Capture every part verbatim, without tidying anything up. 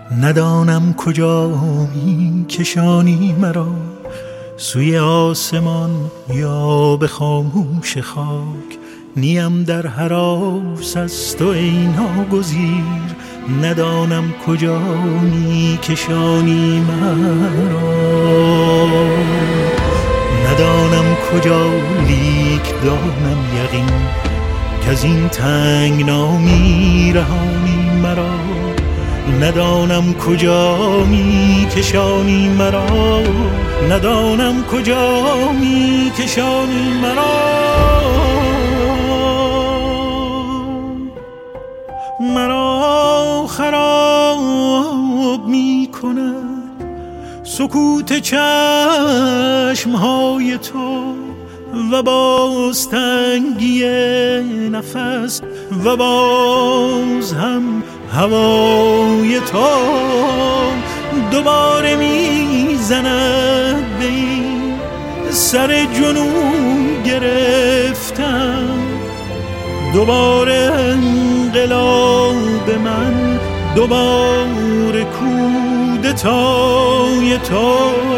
ندانم کجا می کشانی مرا، سوی آسمان یا به خاموش خاک. نیم در هراس از تو ای ناگزیر، ندانم کجا می کشانی مرا. ندانم کجا لیک دانم یقین، که از این تنگنا می رهانی مرا. ندانم کجا می کشانی مرا، ندانم کجا می کشانی مرا. مرا خراب می کند سکوت چشمهای تو و باز تنگی نفس و باز هم هوای تو. دوباره میزند به این سر جنون گرفتم، دوباره انقلاب من، دوباره کودتای تو.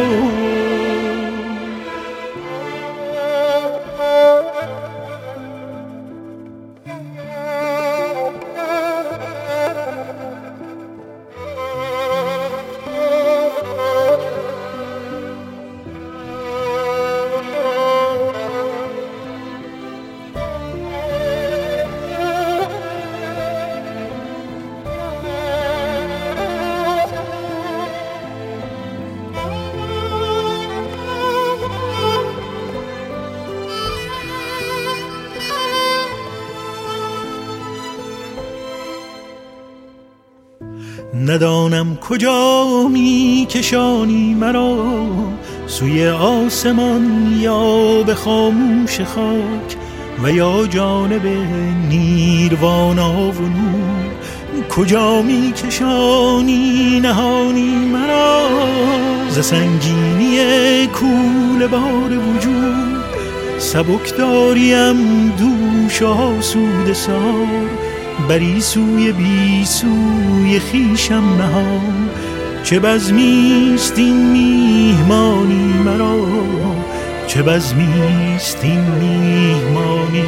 ندانم کجا می کشانی مرا، سوی آسمان یا به خاموش خاک و یا جانب نیروانا و نور. کجا می کشانی نهانی مرا، ز سنگینی کوله بار وجود سبک داریم دوش آسوده سار. بری سوی بی سوی خیشم نهان، چه بزمیست این میهمانی مرا، چه بزمیست این میهمانی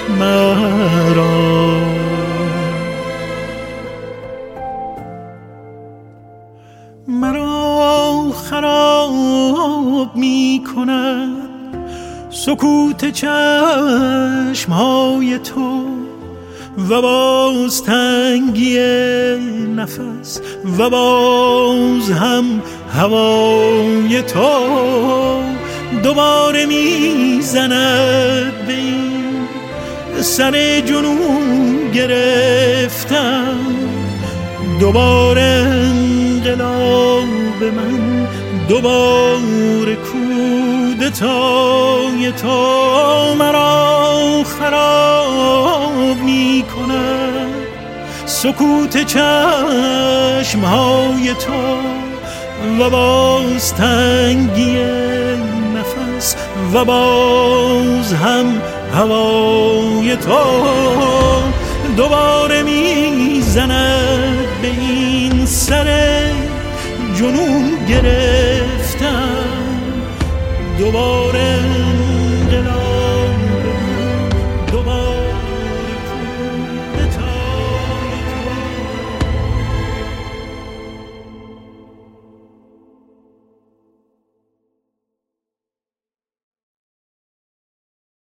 مرا. مرا خراب می کند سکوت چشمهای تو و باز تنگی نفس و باز هم هوای تو. دوباره میزند به این سر جنون گرفتم، دوباره انقلاب من، دوباره کودتای تو. مرا خراب می کند سکوت چشمهای تو و باز تنگی نفس و باز هم هوای تو. دوباره میزند به این سر جنون گرفتم، دوباره